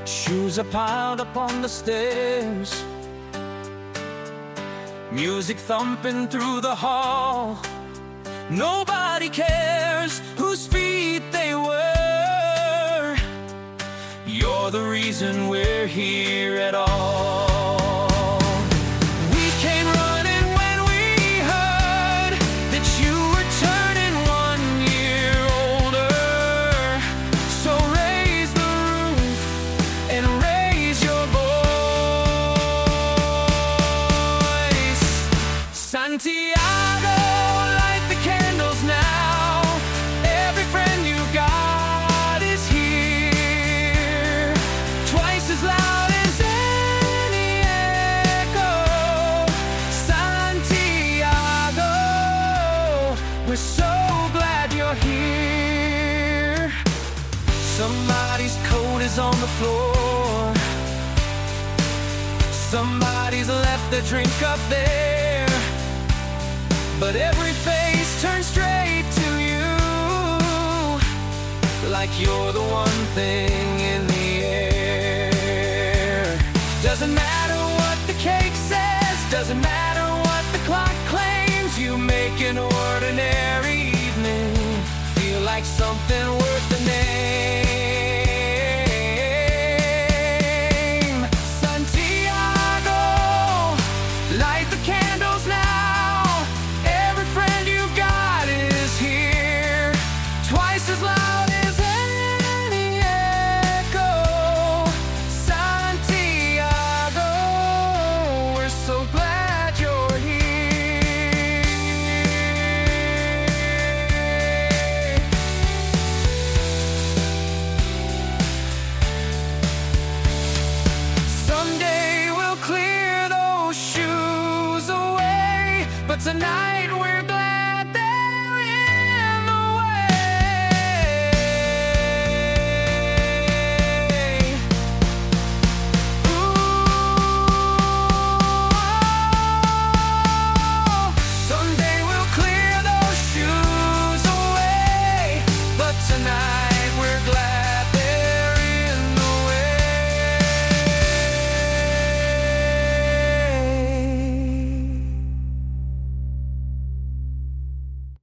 Shoes are piled up on the stairs, music thumping through the hall. Nobody cares whose feet they were. You're the reason we're here at all. We came running when we heard that you were turning 1 year older. So raise the roof and raise your voice. Santiago, light the candles now. Every friend you got is here, twice as loud as any echo. Santiago, we're so glad you're here. Somebody's coat is on the floor, somebody's left their drink up there, but every face turns straight to you, like you're the one thing in the air. Doesn't matter what the cake says, doesn't matter what the clock claims. You make an ordinary evening feel like something worth the name. Santiago, light the candles now. Every friend you've got is here, twice as loud as any echo. Santiago, we're so glad you're here. Someday we'll clear those shoes away, but tonight we're